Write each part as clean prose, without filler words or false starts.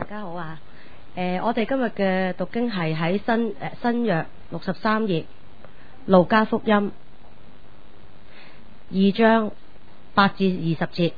家好啊！我哋今日嘅讀經係喺新約63頁路加福音2章8至20節。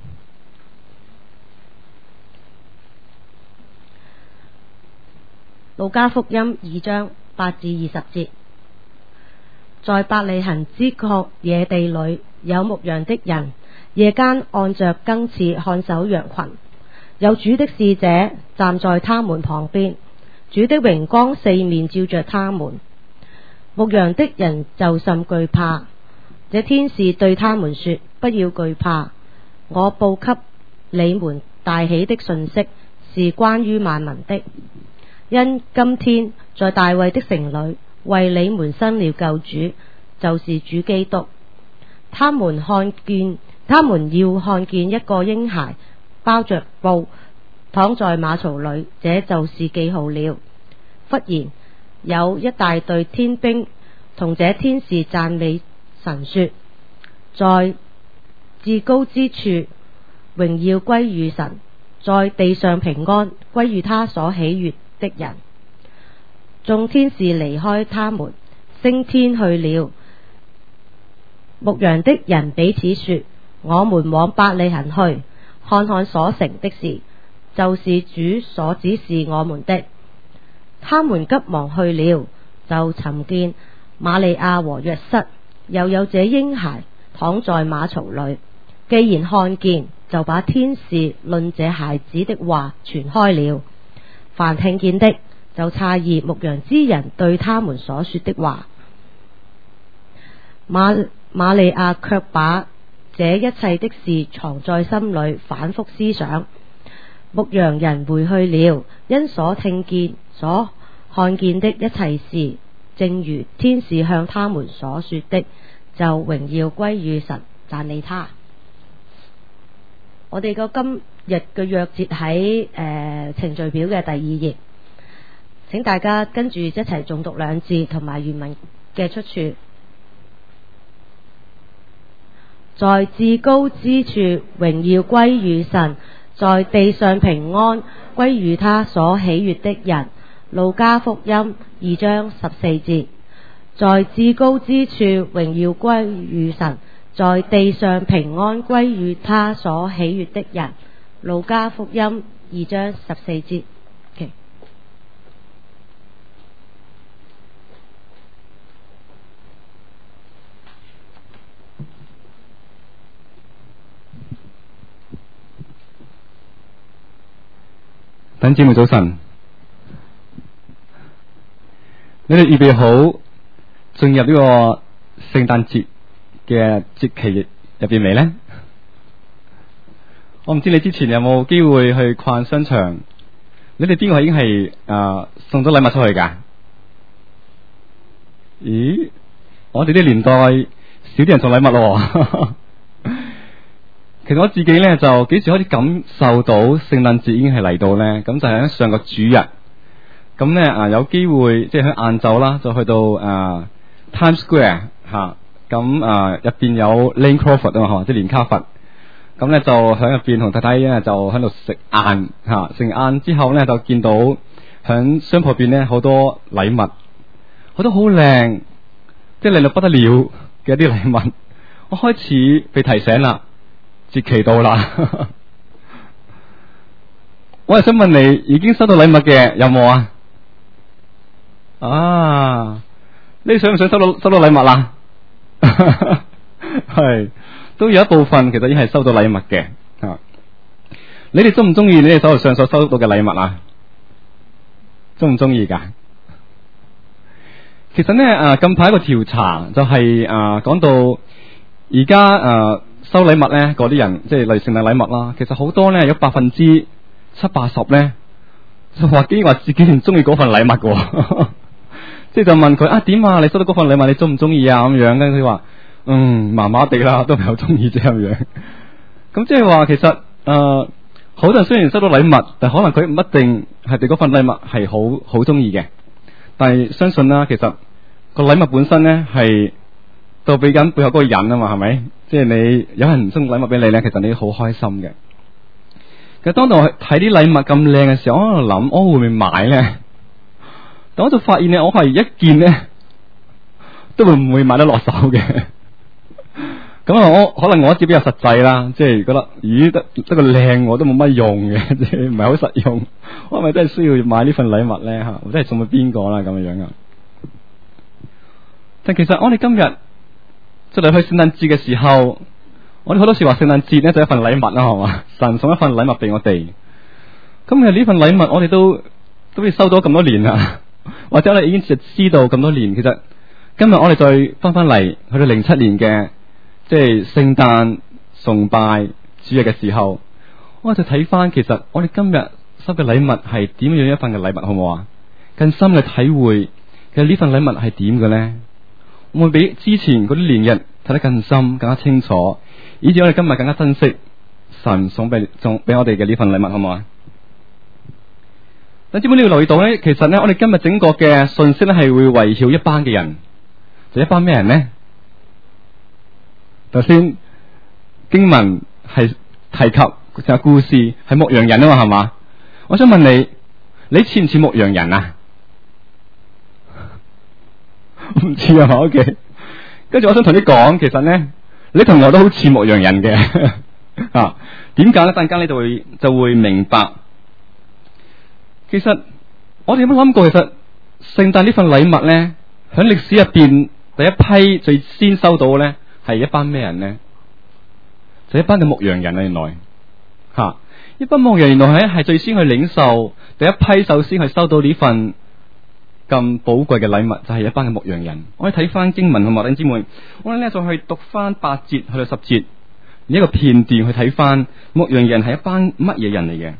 路加福音2章8至20節。在伯利恆之曠野地裏，有牧羊的人，夜間按着更次看守羊群。有主的使者站在他們旁邊，主的榮光四面照着他們。牧羊的人就甚懼怕。這天使對他們說：不要懼怕，我報給你們大喜的訊息是關於萬民的，因今天在大衛的城裏為你們生了救主，就是主基督。他們要看見一個嬰孩包着布躺在馬槽裏，這就是記號了。忽然有一大隊天兵同這天使讚美神說：在至高之處榮耀歸於神，在地上平安歸於他所喜悅的人。眾天使離開他們，升天去了。牧羊的人彼此說：我們往伯利恆去，看看所成的事，就是主所指示我們的。他們急忙去了，就尋見瑪利亞和約瑟，又有這嬰孩躺在馬槽裏。既然看見，就把天使論這孩子的話傳開了。凡聽見的就詫異牧羊之人對他們所說的話。瑪利亞卻把這一切的事藏在心裏，反覆思想。牧羊人回去了，因所聽見所看見的一切事，正如天使向他們所說的，就榮耀歸於神，讚美他。我哋個今日嘅約節喺程序表嘅第2頁，請大家跟住一齊誦讀兩字同埋原文嘅出處。在至高之處榮耀歸於神，在地上平安歸於他所喜悅的人。路加福音2章14節。在至高之處榮耀歸於神，在地上平安歸於他所喜悅的人。路加福音2章14節。Okay. 弟兄姊妹早晨，你哋預備好進入呢個聖誕節嘅節期入邊未呢？我唔知你之前有冇機會去逛商場，你哋邊個已經係送咗禮物出去噶？咦，我哋啲年代少啲人送禮物咯。其實我自己咧就幾時開始感受到聖誕節已經係嚟到咧？咁就係喺上個主日，咁咧有機會即係喺晏晝啦，就去到Times Square 吓，咁入邊有 Lane Crawford 啊嘛，即係連卡佛，咁咧就喺入邊同太太咧就喺度食晏吓，食晏之後咧就見到喺商鋪邊咧好多禮物，好多好靚，即係靚到不得了嘅一啲禮物，我開始被提醒啦。節期到啦，我係想問你，已經收到禮物嘅有冇啊？啊，你想唔想收到禮物啦？係，都有一部分其實已經係收到禮物嘅。你哋中唔中意你哋手頭上所收到嘅禮物啊？中唔中意噶？其實呢，近排一個調查就係講到而家收禮物咧，嗰啲人即係例如聖誕禮物啦，其實好多咧有70%-80%咧，就話竟然話自己唔中意嗰份禮物嘅，即係就問佢點啊？你收到嗰份禮物你中唔中意啊？咁樣，跟住佢話麻麻地啦，都唔係好中意啫咁樣。咁即係話其實好多人雖然收到禮物，但可能佢唔一定係對嗰份禮物係好中意嘅。但係相信啦，其實個禮物本身咧係對比緊背後嗰個人啊嘛，係咪？即係你有人送禮物俾你咧，其實你好開心嘅。 其實當我睇啲禮物咁靚嘅時候，我喺度諗，我會唔會買咧？但我就發現咧，我係一件咧都會唔會買得落手嘅。咁啊，我可能我自己比較實際啦，即係覺得，咦，得個靚我都冇乜用嘅，即係唔係好實用。我係咪真係需要買呢份禮物咧？吓，或者係送俾邊個啦咁樣樣啊？但其實我哋今日即係去聖誕節嘅時候，我哋好多時話聖誕節咧就一份禮物啦，係嘛？神送一份禮物俾我哋。咁其實呢份禮物我哋都收咗咁多年啦，或者我哋已經知道咁多年。其實今日我哋再翻翻嚟去到07年嘅即係聖誕崇拜主日嘅時候，我就睇翻其實我哋今日收嘅禮物係點樣一份嘅禮物，好唔好啊？更深嘅體會，其實呢份禮物係點嘅咧？會比之前嗰啲年日睇得更深、更加清楚，以至我哋今日更加珍惜神送俾我哋嘅呢份禮物，好唔好啊？但係，你要留意到咧，其實咧，我哋今日整個嘅信息咧係會圍繞一班嘅人，就一班咩人咧？頭先經文係提及就故事係牧羊人啊嘛，係嘛？我想問你，你似唔似牧羊人啊？唔似啊，OK。跟住我想同你講，其實咧，你同我都好似牧羊人嘅啊。點解咧？陣間你就會明白。其實我哋有冇諗過，其實聖誕呢份禮物咧，喺歷史入邊第一批最先收到咧，係一班咩人咧？就一班嘅牧羊人啊，原來吓，一班牧羊人原來係最先去領受第一批，首先去收到呢份咁寶貴嘅禮物，就係一班嘅牧羊人。我哋睇翻經文，好嘛，弟兄姊妹，我哋咧就去讀翻8節去到10節呢一個片段去睇翻牧羊人係一班乜嘢人嚟嘅。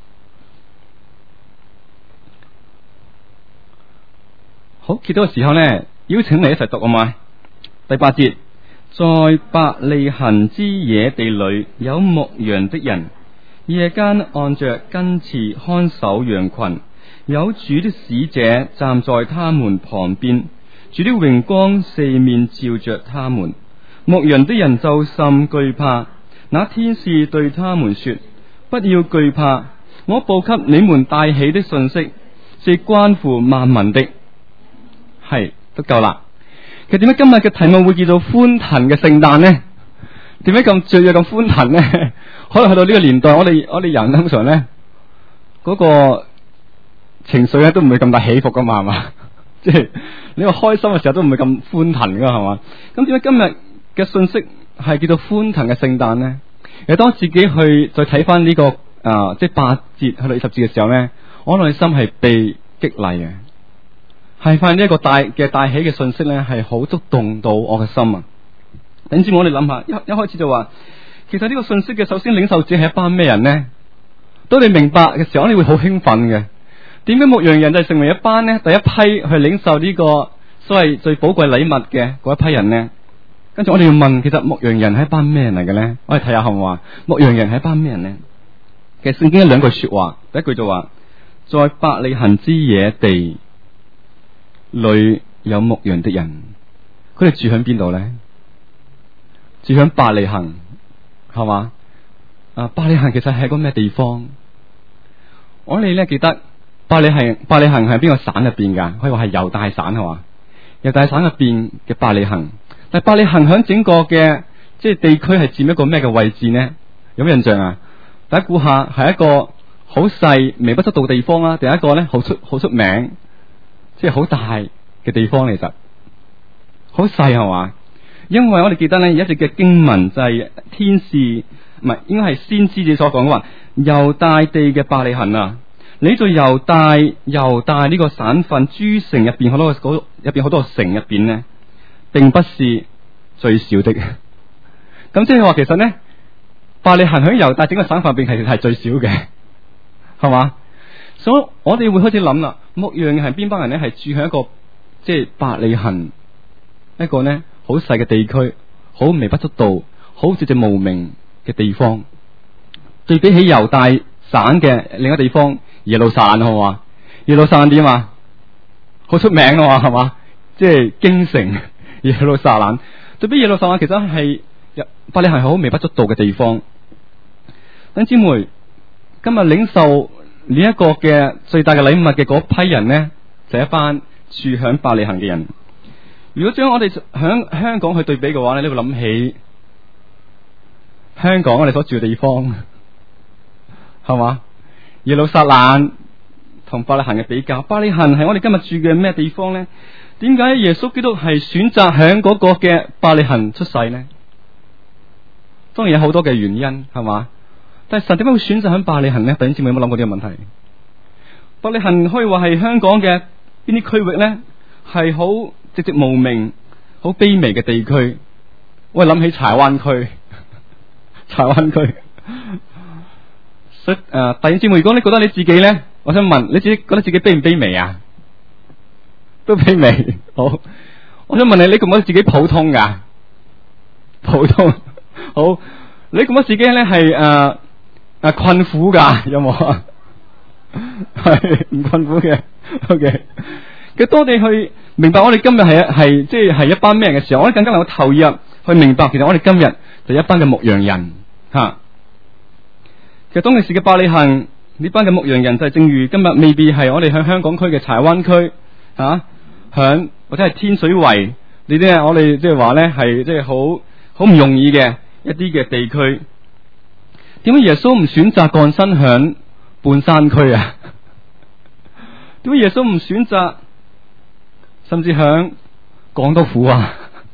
好，揭到嘅時候呢，邀請你一齊讀好嘛？第8節，在伯利恆之野地裏有牧羊的人，夜間按着更次看守羊群，有主的使者站在他們旁邊，主的榮光四面照着他們。牧羊的人就甚懼怕。那天使對他們說：不要懼怕，我報給你們帶起的信息是關乎萬民的。係都夠啦。其實點解今日嘅題目會叫做歡騰嘅聖誕呢？點解咁雀躍咁歡騰呢？可能去到呢個年代，我哋人通常呢嗰個情緒咧都唔會咁大起伏噶嘛，係嘛？即係你話開心嘅時候都唔會咁歡騰噶，係嘛？咁點解今日嘅信息係叫做歡騰嘅聖誕呢？其實當自己去再睇翻呢個即係8節去到20節嘅時候呢，我內心係被激勵嘅。係發現呢一個大喜嘅信息咧，係好觸動到我嘅心啊！等住我哋諗下，一開始就話，其實呢個信息嘅首先領受者係一班咩人呢？當你明白嘅時候，你會好興奮嘅。點解牧羊人就成為一班呢？第一批去領受呢個所謂最寶貴禮物嘅嗰一批人呢？跟住我哋要問，其實牧羊人係一班咩人嚟嘅呢？我哋睇下好唔好啊？牧羊人係一班咩人呢？其實聖經有2句說話，第一句就話，在伯利恆之野地裏有牧羊的人，佢哋住喺邊度咧？住喺伯利恆，係嘛？伯利恆其實係一個咩地方？我哋咧記得伯利恆係邊個省入邊噶？可以話係猶大省，係嘛？猶大省入邊嘅伯利恆，但係伯利恆喺整個嘅即係地區係佔一個咩嘅位置呢？有咩印象啊？大家估下，係一個好細微不足道嘅地方啦，定係一個咧好出名？即係好大嘅地方，其實好細，係嘛？因為我哋記得咧，有一節嘅經文就係天使，唔係應該係先知者所講嘅話，猶大地嘅伯利恆啊，你在猶大呢個省份諸城入邊好多個城入邊呢，並不是最小的。咁即係話，其實呢，伯利恆喺猶大整個省份入邊其實係最少嘅，係嘛？所以我哋會開始諗啦，牧羊人係邊班人咧？係住喺一個即係伯利恆一個呢好細嘅地區，好微不足道，好寂寂無名嘅地方。對比起猶大省嘅另一個地方耶路撒冷，好嘛？耶路撒冷點啊？好出名啊嘛，係嘛？即係京城耶路撒冷。對比耶路撒冷，其實係伯利恆係好微不足道嘅地方。等姊妹。 今日領受呢一個嘅最大嘅禮物嘅嗰批人呢，就係一班住響伯利恆嘅人。如果將我哋響香港去對比嘅話咧，你會諗起香港我哋所住嘅地方，係嘛？耶路撒冷同伯利恆嘅比較，伯利恆係我哋今日住嘅咩地方呢？點解耶穌基督係選擇響嗰個嘅伯利恆出世呢？當然有好多嘅原因，係嘛？但係神點解會選擇響伯利恆呢？弟兄姊妹有冇諗過呢個問題？伯利恆可以話係香港嘅邊啲區域呢？係好寂寂無名、好卑微嘅地區。我係諗起柴灣區，柴灣區。所以弟兄姊妹，如果你覺得你自己咧，我想問你自己覺得自己卑唔卑微啊？都卑微。好，我想問你，你覺唔覺得自己普通噶？普通。好，你覺唔覺得自己咧係困苦噶？有冇啊？係唔困苦嘅。OK。其實當你去明白我哋今日係即係一班咩人嘅時候，我哋更加能夠投入去明白，其實我哋今日就係一班嘅牧羊人吓。其實當其時嘅伯利恆呢班嘅牧羊人就係正如今日未必係我哋響香港區嘅柴灣區吓，響或者係天水圍呢啲我哋即係話咧係即係好唔容易嘅一啲嘅地區。點解耶穌唔選擇降生響半山區啊？點解耶穌唔選擇甚至響港督府啊？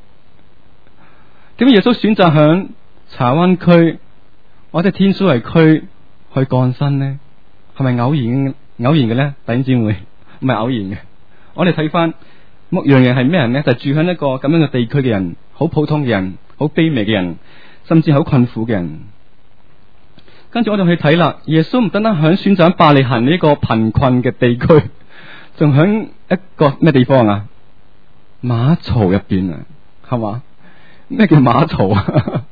點解耶穌選擇響柴灣區或者天水圍區去降生呢？係咪偶然嘅咧？弟兄姊妹，唔係偶然嘅。我哋睇翻牧羊人係咩人呢？就係住響一個咁樣嘅地區嘅人，好普通嘅人，好卑微嘅人，甚至好困苦嘅人。跟住我哋去睇啦，耶穌唔單單響選擇伯利恆呢個貧困嘅地區，仲響一個咩地方啊？馬槽入邊啊，係嘛？咩叫馬槽啊？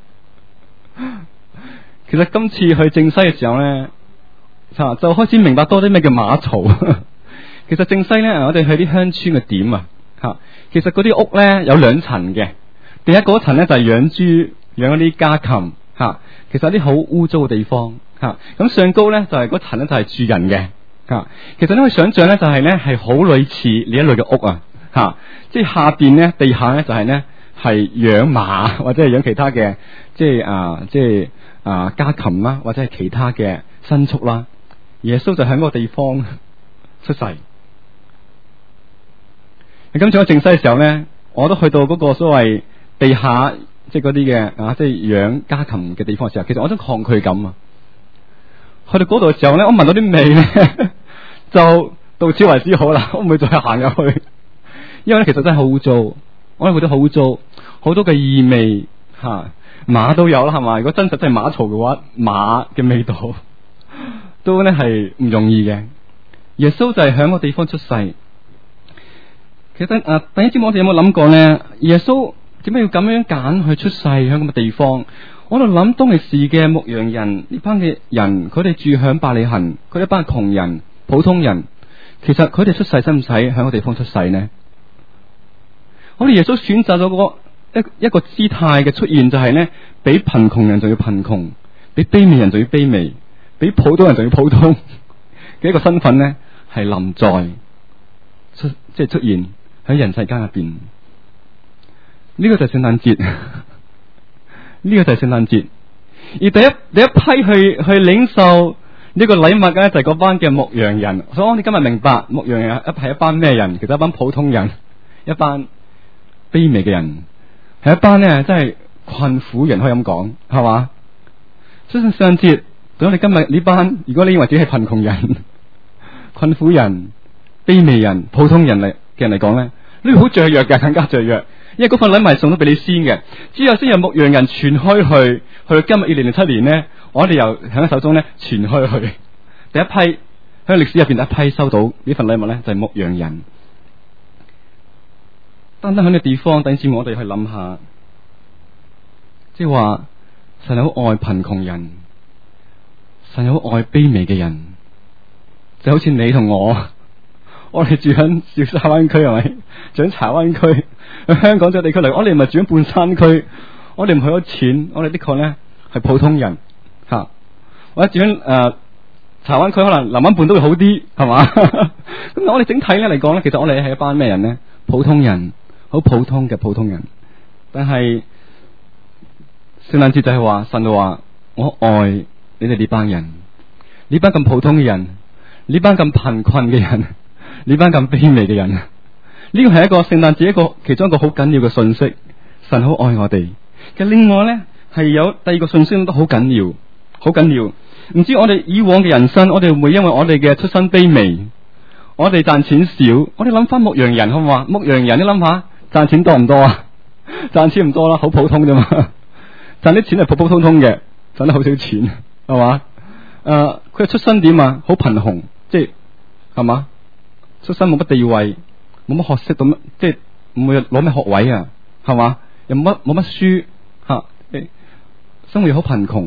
其實今次去正西嘅時候咧，就開始明白多啲咩叫馬槽。其實正西咧，我哋去啲鄉村嘅點啊，吓，其實嗰啲屋咧有兩層嘅，第一嗰層咧就係養豬，養嗰啲家禽，吓，其實有啲好污糟嘅地方，吓，咁上高咧就係嗰層咧就係住人嘅，吓，其實你可以想象咧就係咧係好類似呢一類嘅屋啊，吓，即係下邊咧地下咧就係咧係養馬或者係養其他嘅，即係家禽啦，或者係其他嘅牲畜啦。耶穌就喺嗰個地方出世。今次我正西嘅時候咧，我都去到嗰個所謂地下，即係嗰啲嘅即係養家禽嘅地方嘅時候，其實我有種抗拒感啊。去到嗰度嘅時候咧，我聞到啲味咧，就到此為止好啦，我唔會再行入去，因為咧其實真係好污糟，我哋覺得好污糟，好多嘅異味吓。馬都有啦，係嘛？如果真實真係馬槽嘅話，馬嘅味道都咧係唔容易嘅。耶穌就係響個地方出世。其實弟兄姊妹，我哋有冇諗過咧？耶穌點解要咁樣揀去出世響咁嘅地方？我喺度諗，當其時嘅牧羊人呢班嘅人，佢哋住響伯利恆，佢哋一班窮人、普通人，其實佢哋出世使唔使響個地方出世呢？我哋耶穌選擇咗嗰一個姿態嘅出現，就係咧，比貧窮人仲要貧窮，比卑微人仲要卑微，比普通人仲要普通嘅一個身份咧，係臨在即係出現喺人世間入邊。呢個就係聖誕節，呢個就係聖誕節。而第一批去領受呢個禮物嘅咧，就係嗰班嘅牧羊人。所以我哋今日明白牧羊人係一班咩人？其實一班普通人，一班卑微嘅人。係一班咧，真係困苦人，可以咁講，係嘛？所以聖誕節對我哋今日呢班，如果你認為自己係貧窮人、困苦人、卑微人、普通人嘅人嚟講咧，呢個好雀躍嘅，更加雀躍，因為嗰份禮物係送咗俾你先嘅，之後先由牧羊人傳開去今日2007年咧，我哋又喺手中咧傳開去。第一批喺歷史入邊第一批收到呢份禮物咧，就係牧羊人。單單喺呢個地方，等住我哋去諗下，即係話神好愛貧窮人，神好愛卑微嘅人，就好似你同我哋住喺小沙灣區，係咪？住喺柴灣區，喺香港這個地區嚟，我哋唔係住喺半山區，我哋唔係有錢，我哋的確咧係普通人吓，或者住喺柴灣區可能林灣畔都會好啲，係嘛？咁我哋整體咧嚟講咧，其實我哋係一班咩人咧？普通人，好普通嘅普通人。但係聖誕節就係話神就話我愛你哋呢班人，呢班咁普通嘅人，呢班咁貧困嘅人，呢班咁卑微嘅人。呢個係一個聖誕節一個其中一個好緊要嘅信息。神好愛我哋。其實另外咧係有第二個信息都好緊要，好緊要。唔知我哋以往嘅人生，我哋會唔會因為我哋嘅出身卑微，我哋賺錢少，我哋諗翻牧羊人好唔好啊？牧羊人你諗下賺錢多唔多啊？賺錢唔多啦，好普通啫嘛。賺啲錢係普普通通嘅，賺得好少錢係嘛？佢嘅出身點啊？好貧窮，即係嘛？出身冇乜地位，冇乜學識咁，即係唔會攞咩學位啊？係嘛？又冇乜書吓，生活又好貧窮。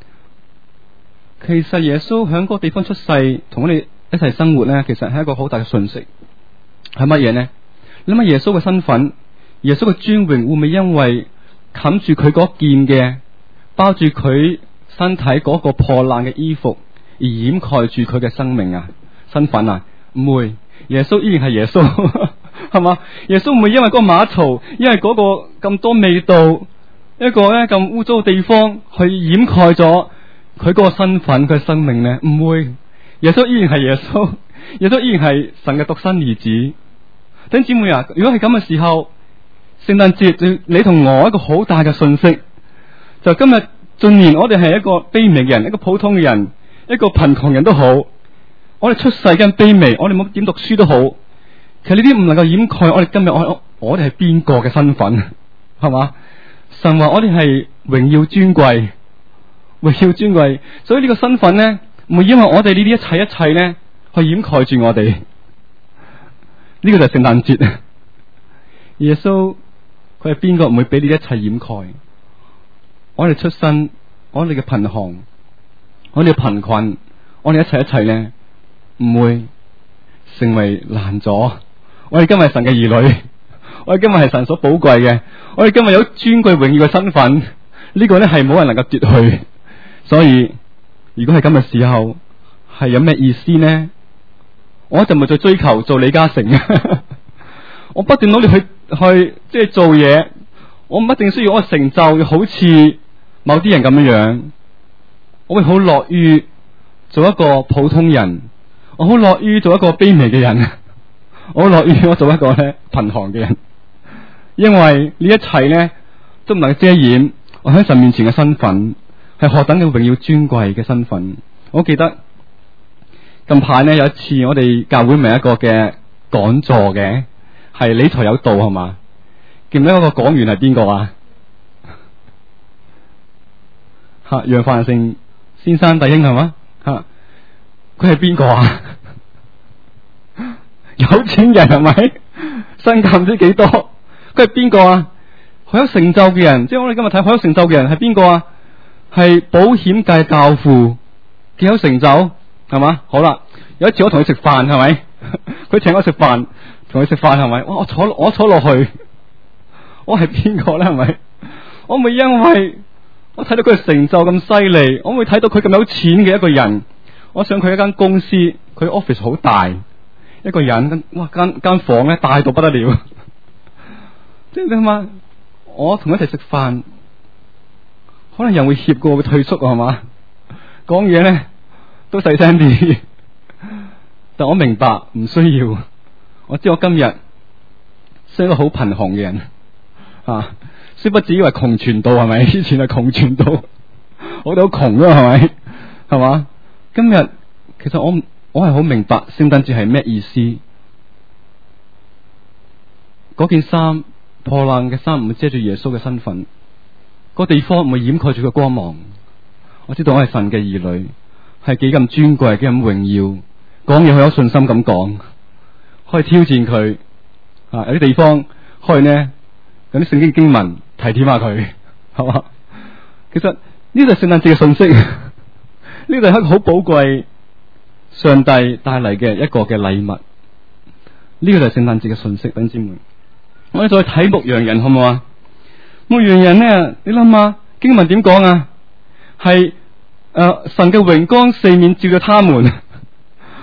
其實耶穌響嗰個地方出世，同我哋一齊生活咧，其實係一個好大嘅訊息。係乜嘢呢？你諗下耶穌嘅身份，耶穌嘅尊榮會唔會因為冚住佢嗰件嘅包住佢身體嗰個破爛嘅衣服而掩蓋住佢嘅生命啊、身份啊？唔會，耶穌依然係耶穌，係嘛？耶穌唔會因為嗰個馬槽，因為嗰個咁多味道，一個咧咁污糟嘅地方去掩蓋咗佢嗰個身份，佢嘅生命呢？唔會，耶穌依然係耶穌，耶穌依然係神嘅獨生兒子。弟兄姊妹啊，如果係咁嘅時候，聖誕節你同我一個好大嘅信息，就今日縱然我哋係一個卑微嘅人，一個普通嘅人，一個貧窮人都好，我哋出世嘅卑微，我哋冇點讀書都好，其實呢啲唔能夠掩蓋我哋今日我哋係邊個嘅身份，係嘛？神話我哋係榮耀尊貴。榮耀尊貴，所以呢個身份呢，唔會因為我哋呢啲一切呢，去掩蓋住我哋。呢個就係聖誕節。耶穌佢係邊個，唔會俾你一切掩蓋。我哋出身，我哋嘅貧窮，我哋嘅貧困，我哋一切呢，唔會成為難阻。我哋今日係神嘅兒女，我哋今日係神所寶貴嘅，我哋今日有尊貴榮耀嘅身份，呢個呢係冇人能夠奪去。所以如果係咁嘅時候，係有咩意思呢？我就唔係再追求做李嘉誠，我不斷努力去即係做嘢，我唔一定需要我嘅成就好似某啲人咁樣樣，我會好樂於做一個普通人，我好樂於做一個卑微嘅人，我好樂於我做一個咧貧寒嘅人，因為呢一切咧都唔能夠遮掩我喺神面前嘅身份。係何等嘅榮耀尊貴嘅身份。我記得近排呢，有一次我哋教會咪一個嘅講座嘅，係理財有道係嘛？記唔記得嗰個講員係邊個啊？吓，楊范成先生弟兄係嘛？吓，佢係邊個啊？有錢人係咪？身價唔知幾多？佢係邊個啊？好有成就嘅人，即係我哋今日睇好有成就嘅人係邊個啊？係保險界教父，幾有成就係嘛？好啦，有一次我同佢食飯係咪？佢請我食飯，同佢食飯係咪？我坐落去，我係邊個咧？係咪？我咪因為我睇到佢嘅成就咁犀利，我會睇到佢咁有錢嘅一個人。我上佢一間公司，佢 office 好大，一個人哇間房咧大到不得了。即係你諗下，我同佢一齊食飯。可能人會怯過，會退縮係嘛？講嘢咧都細聲啲，但我明白唔需要。我知我今日係一個好貧窮嘅人啊，雖不至於為窮傳道係咪？以前係窮傳道，我哋好窮啊係咪？係嘛？今日其實我係好明白聖誕節係咩意思。嗰件衫破爛嘅衫唔會遮住耶穌嘅身份。個地方唔會掩蓋住個光芒。我知道我係神嘅兒女，係幾咁尊貴，幾咁榮耀。講嘢好有信心咁講，可以挑戰佢啊！有啲地方可以呢，有啲聖經經文提點下佢，係嘛？其實呢個係聖誕節嘅信息，呢個係一個好寶貴上帝帶嚟嘅一個嘅禮物。呢個就係聖誕節嘅信息，弟兄姊妹。我哋再睇牧羊人好唔好啊？牧羊人呢，你諗下經文點講啊？係神嘅榮光四面照咗他們，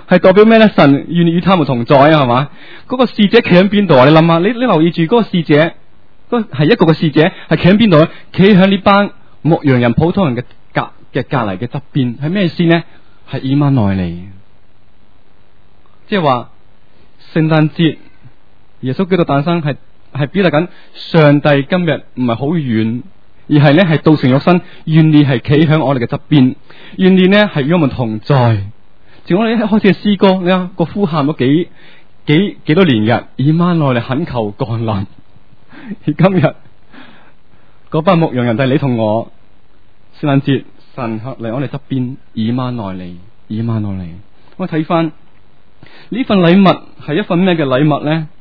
係代表咩咧？神願意與他們同在啊，係嘛？嗰個使者企喺邊度啊？你諗下，你留意住嗰個使者，嗰係一個嘅使者，係企喺邊度咧？企喺呢班牧羊人、普通人嘅隔籬嘅側邊，係咩意思呢？係以馬內利，即係話聖誕節耶穌基督誕生係表達緊上帝今日唔係好遠，而係咧係道成肉身，願意係企喺我哋嘅側邊，願意咧係與我們同在。從我哋一開始嘅詩歌，你睇個呼喊咗幾多年日，以馬內利懇求降臨。而今日嗰班牧羊人就係你同我，聖誕節神嚟我哋側邊，以馬內利，以馬內利。我睇翻呢份禮物係一份咩嘅禮物咧？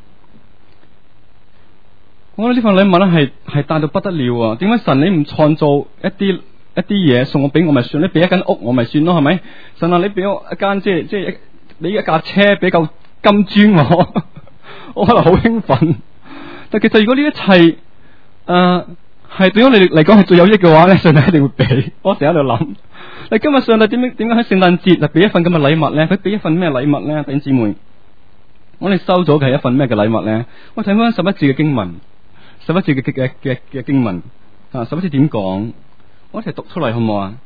我覺得呢份禮物咧係大到不得了啊！點解神你唔創造一啲嘢送我俾我咪算？你俾一間屋我咪算咯，係咪？神啊，你俾我一間即係俾一架車，俾嚿金磚我可能好興奮。但其實如果呢一切係對我哋嚟講係最有益嘅話咧，上帝一定會俾。我成日喺度諗，你今日上帝點解喺聖誕節就俾一份咁嘅禮物咧？佢俾一份咩禮物咧？弟兄姊妹，我哋收咗嘅係一份咩嘅禮物咧？我睇翻11節嘅經文，11節嘅經文啊，11節點講？我一齊讀出嚟好唔好啊？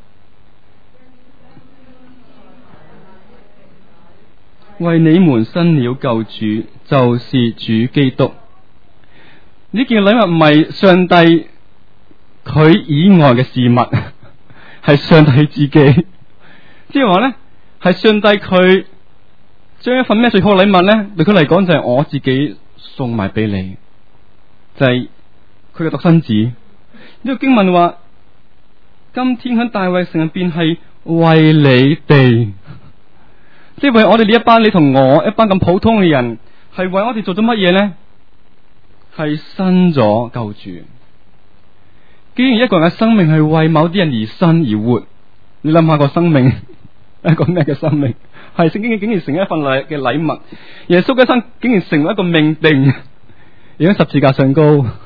為你們生了救主，就是主基督。呢件禮物唔係上帝佢以外嘅事物，係上帝自己。即係話咧，係上帝佢將一份咩最好嘅禮物咧，對佢嚟講就係我自己送埋俾你，就係佢嘅獨生子。呢個經文話，今天喺大衛城入邊係為你哋，即係為我哋呢一班你同我一班咁普通嘅人，係為我哋做咗乜嘢咧？係生咗救主。既然一個人嘅生命係為某啲人而生而活，你諗下個生命一個咩嘅生命？係聖經竟然成一份嘅禮物。耶穌嘅生竟然成為一個命定，而喺十字架上高，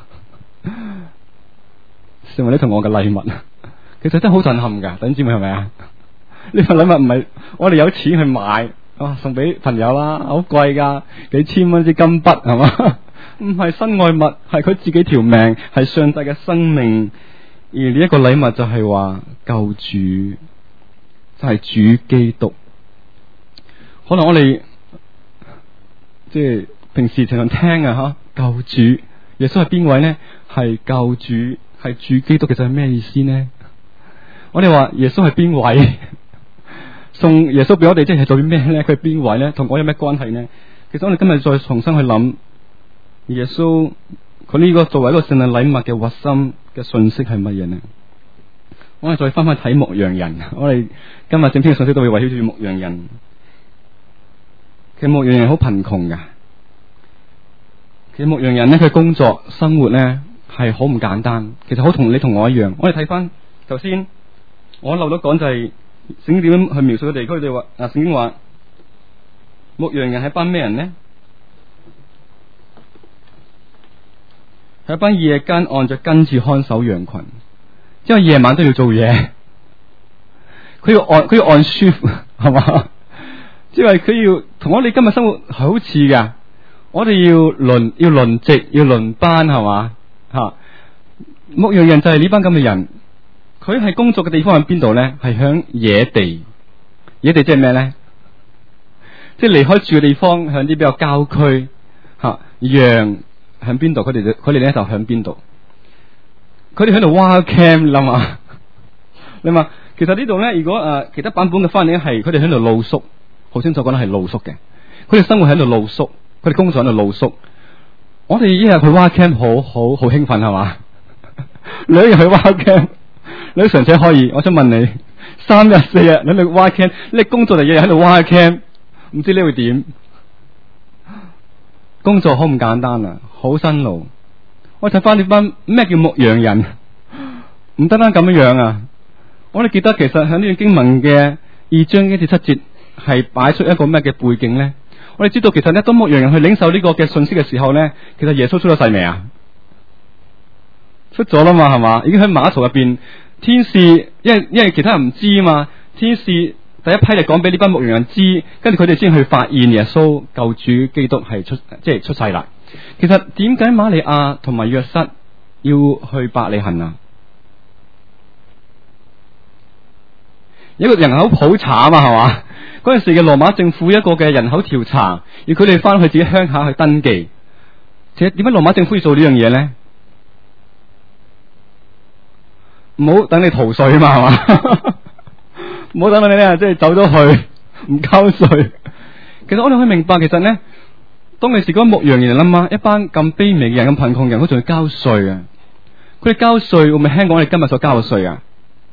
成為你同我嘅禮物。其實真係好震撼噶，弟兄姊妹係咪啊？呢份禮物唔係我哋有錢去買，送俾朋友啦，好貴噶，幾千蚊支金筆係嘛？唔係身外物，係佢自己條命，係上帝嘅生命。而呢一個禮物就係話救主，就係主基督。可能我哋即係平時常常聽啊吓，救主耶穌係邊位呢？係救主，係主基督，其實係咩意思呢？我哋話耶穌係邊位？送耶穌俾我哋，即係做啲咩呢？佢係邊位呢？同我有咩關係呢？其實我哋今日再重新去諗。耶穌佢呢個作為一個聖誕禮物嘅核心嘅信息係乜嘢呢？我哋再翻翻睇牧羊人，我哋今日整篇嘅信息都會圍繞住牧羊人。其實牧羊人好貧窮噶，其實牧羊人咧佢工作生活咧係好唔簡單，其實好同你同我一樣。我哋睇翻頭先我漏咗講就係聖經點樣去描述嘅地區，佢哋話聖經話牧羊人係一班咩人呢？係一班夜間按着根柱看守羊群，因為夜晚都要做嘢，佢要按 shift 係嘛，即係佢要同我哋今日生活係好似噶，我哋要輪值要輪班係嘛吓。牧羊人就係呢班咁嘅人，佢係工作嘅地方喺邊度咧？係響野地，野地即係咩咧？即係離開住嘅地方，向啲比較郊區吓，羊。響邊度？佢哋咧就響邊度？佢哋喺度 wild camp 諗下，你話其實呢度咧，如果其他版本嘅翻譯係佢哋喺度露宿，好清楚講得係露宿嘅。佢哋生活喺度露宿，佢哋工作喺度露宿。我哋一日去 wild camp 好興奮係嘛？2日去 wild camp， 你常且可以。我想問你，3日4日你去 wild camp， 你工作就日日喺度 wild camp， 唔知你會點？工作好唔簡單啊，好辛勞。我睇翻呢班咩叫牧羊人，唔單單咁樣啊！我哋記得其實喺呢段經文嘅2章1至7節係擺出一個咩嘅背景咧？我哋知道其實咧，當牧羊人去領受呢個嘅信息嘅時候咧，其實耶穌出咗世未啊？出咗啦嘛，係嘛？已經喺馬槽入邊，天使因為其他人唔知啊嘛，天使第一批嚟講俾呢班牧羊人知，跟住佢哋先去發現耶穌救主基督係出世啦。其實點解瑪利亞同埋約瑟要去伯利恆啊？一個人口普查啊嘛，係嘛？嗰陣時嘅羅馬政府一個嘅人口調查，要佢哋翻去自己鄉下去登記。其實點解羅馬政府要做呢樣嘢咧？唔好等你逃稅啊嘛，係嘛？唔好等到你咧，即係走咗去唔交稅。其實我哋可以明白，其實咧，當其時嗰牧羊人啊嘛，一班咁卑微嘅人、咁貧窮嘅人，佢仲要交稅啊！佢哋交稅會唔會輕過我哋今日所交嘅稅啊？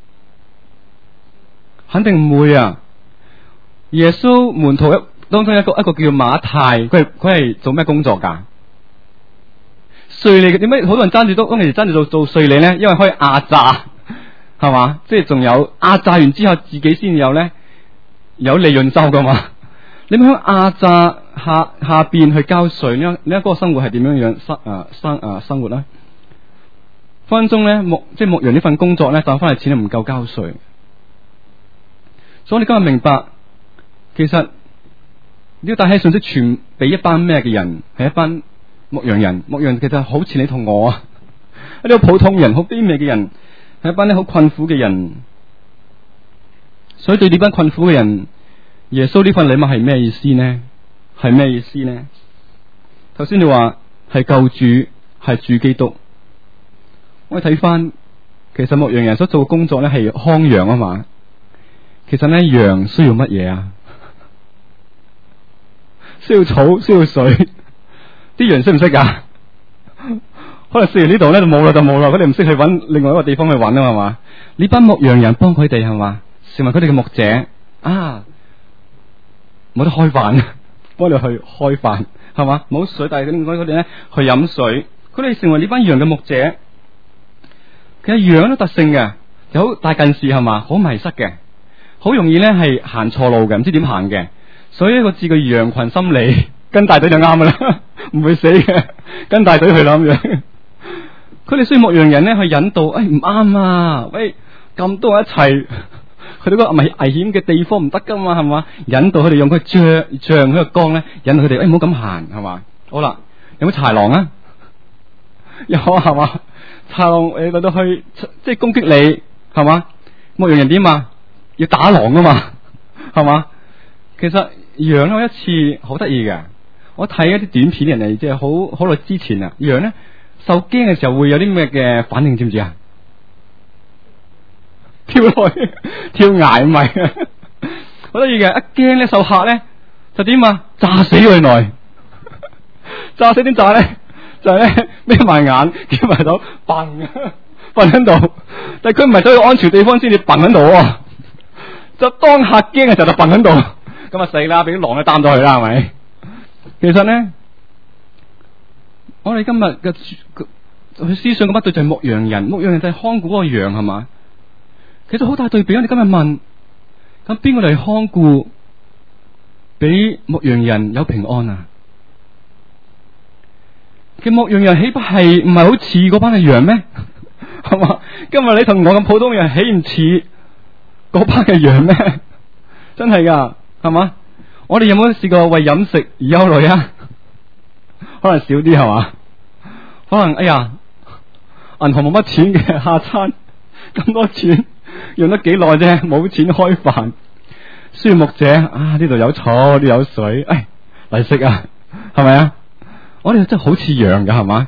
肯定唔會啊！耶穌門徒當中一個叫馬太，佢係做咩工作噶？稅吏嘅，點解好多人爭住當其時爭住做稅吏咧？因為可以壓榨，係嘛？即係仲有壓榨完之後，自己先有咧有利潤收噶嘛？你咪響壓榨下邊去交稅，呢一個生活係點樣樣生活咧？分分鐘咧牧羊呢份工作咧賺翻嚟錢都唔夠交稅。所以你今日明白，其實要帶起信息傳俾一班咩嘅人，係一班牧羊人。牧羊其實好似你同我啊，一啲好普通人、好卑微嘅人，係一班咧好困苦嘅人。所以對呢班困苦嘅人，耶穌呢份禮物係咩意思呢？係咩意思呢？頭先你話係救主，係主基督。我哋睇翻，其實牧羊人所做嘅工作咧係看羊啊嘛。其實咧，羊需要乜嘢啊？需要草，需要水。啲羊識唔識噶？可能食完呢度咧就冇啦，佢哋唔識去揾另外一個地方去揾啊嘛。呢班牧羊人幫佢哋係嘛，成為佢哋嘅牧者啊，冇得開飯，幫你去開飯係嘛，冇水，但係佢哋咧去飲水。佢哋成為呢班羊嘅牧者。其實羊都特性嘅，就好大近視係嘛，好迷失嘅。好容易咧係行錯路嘅，唔知點行嘅，所以一個字叫羊群心理，跟大隊就啱噶啦，唔會死嘅，跟大隊去啦咁樣。佢哋需要牧羊人咧去引導，唔啱啊，喂咁多人一齊去到個危險嘅地方唔得噶嘛，係嘛？引導佢哋用佢杖佢個光咧，引導佢哋，唔好咁行，係嘛？好啦，有冇豺狼啊？有係嘛？豺狼你到去即係攻擊你，係嘛？牧羊人點啊？要打狼啊嘛，係嘛？其實羊咧有一次好得意嘅，我睇一啲短片，人哋即係好耐之前啊，羊咧受驚嘅時候會有啲咩嘅反應，知唔知啊？跳落去跳崖咪，好得意嘅。一驚咧受嚇咧就點啊？炸死佢來，炸死點炸咧？就係咧眯埋眼，叫埋手瞓喺度，但係佢唔係走去安全地方先至瞓喺度。就當下驚嘅時候就瞓喺度，咁啊死啦！俾啲狼咧擔咗佢啦，係咪？其實咧，我哋今日嘅佢思想嘅乜對就係牧羊人，牧羊人就係看顧嗰個羊，係嘛？其實好大對比。我哋今日問，咁邊個嚟看顧，俾牧羊人有平安啊？嘅牧羊人豈不係唔係好似嗰班嘅羊咩？係嘛？今日你同我咁普通嘅人，豈唔似嗰班嘅羊咩？真係噶，係嘛？我哋有冇試過為飲食而憂慮啊？可能少啲係嘛？可能哎呀，銀行冇乜錢嘅，下餐咁多錢用得幾耐啫，冇錢開飯。需要牧者啊，呢度有草，呢度有水，嚟食啊，係咪啊？我哋真係好似羊噶，係嘛？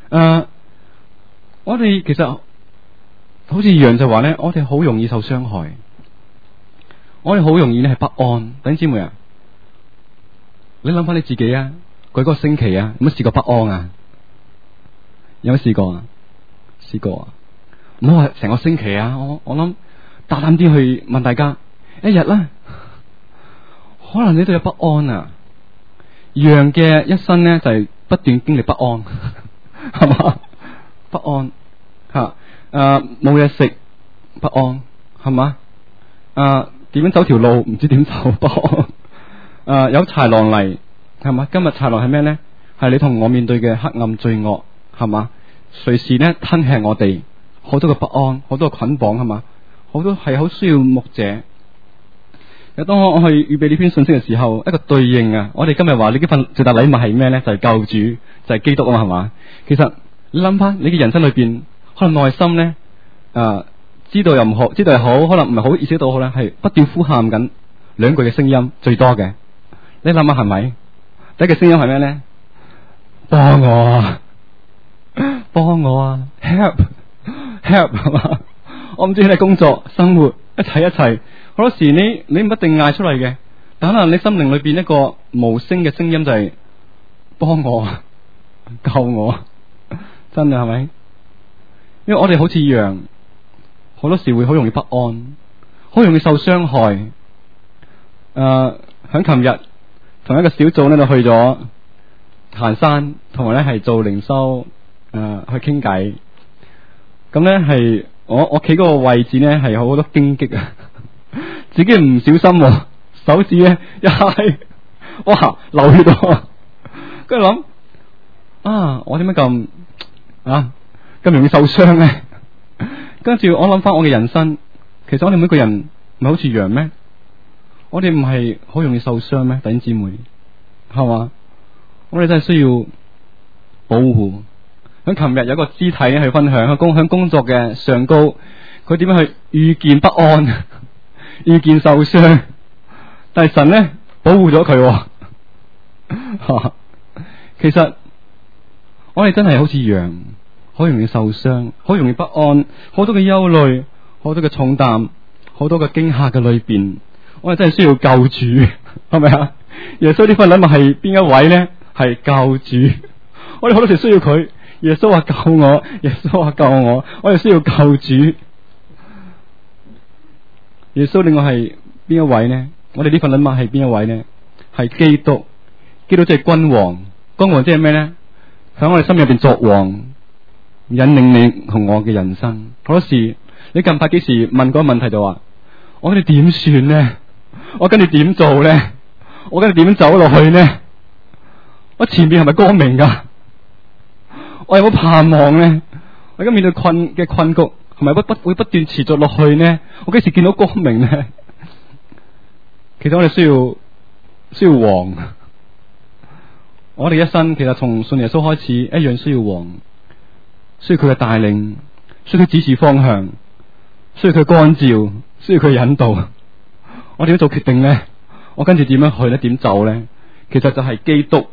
我哋其實好似羊就話咧，我哋好容易受傷害。我哋好容易咧係不安，弟兄姊妹啊，你諗翻你自己啊，嗰個星期啊，有冇試過不安啊？有冇試過啊？試過啊？唔好話成個星期啊，我諗大膽啲去問大家，一日啦，可能你都有不安啊。羊嘅一生咧就係不斷經歷不安，係嘛？不安吓，冇嘢食，不安，係嘛？點樣走條路唔知點走，不安。有豺狼嚟，係嘛？今日豺狼係咩咧？係你同我面對嘅黑暗罪惡，係嘛？隨時咧吞吃我哋，好多嘅不安，好多嘅捆綁，係嘛？好多係好需要牧者。 當我去預備呢篇信息嘅時候，一個對應啊，我哋今日話你呢份最大禮物係咩咧？就係救主，就係基督啊嘛，係嘛？其實你諗翻你嘅人生裏邊，可能內心咧知道又唔好，知道又好，可能唔係好意識到好咧，係不斷呼喊緊兩句嘅聲音最多嘅。你諗下係咪？第一個聲音係咩咧？幫我啊，幫我啊 ，help help 係嘛？我唔知你工作、生活一齊，好多時你唔一定嗌出嚟嘅，但可能你心靈裏邊一個無聲嘅聲音就係幫我啊，救我啊，真嘅係咪？因為我哋好似羊，好多時會好容易不安，好容易受傷害。響琴日同一個小組咧就去咗行山，同埋咧係做靈修，去傾偈。咁咧係我企嗰個位置咧係好多荊棘啊，自己唔小心，手指咧一揩，哇流血到，跟住諗我點解咁容易受傷咧？跟住我諗翻我嘅人生，其實我哋每個人唔係好似羊咩？我哋唔係好容易受傷咩？弟兄姊妹，係嘛？我哋真係需要保護。喺琴日有個肢體去分享，喺工作嘅上高，佢點樣去遇見不安，遇見受傷，但係神咧保護咗佢。其實我哋真係好似羊，好容易受傷，好容易不安，好多嘅憂慮，好多嘅重擔，好多嘅驚嚇嘅裏邊，我哋真係需要救主，係咪啊？耶穌呢份禮物係邊一位咧？係救主。我哋好多時需要佢。耶穌話救我，耶穌話救我，我哋需要救主。耶穌另外係邊一位呢？我哋呢份禮物係邊一位呢？係基督。基督即係君王，君王即係咩呢？喺我哋心入邊作王，引領你同我嘅人生。好多時你近排幾時問嗰個問題就話：我跟住點算呢？我跟住點做呢？我跟住點走落去呢？我前面係咪光明噶？我有冇盼望呢？我而家面對困局，係咪會不斷持續落去呢？我幾時見到光明呢？其實我哋需要王。我哋一生其實從信耶穌開始，一樣需要王，需要佢嘅帶領，需要佢指示方向，需要佢光照，需要佢引導。我哋要做決定呢？我跟住點樣去呢？點走呢？其實就係基督。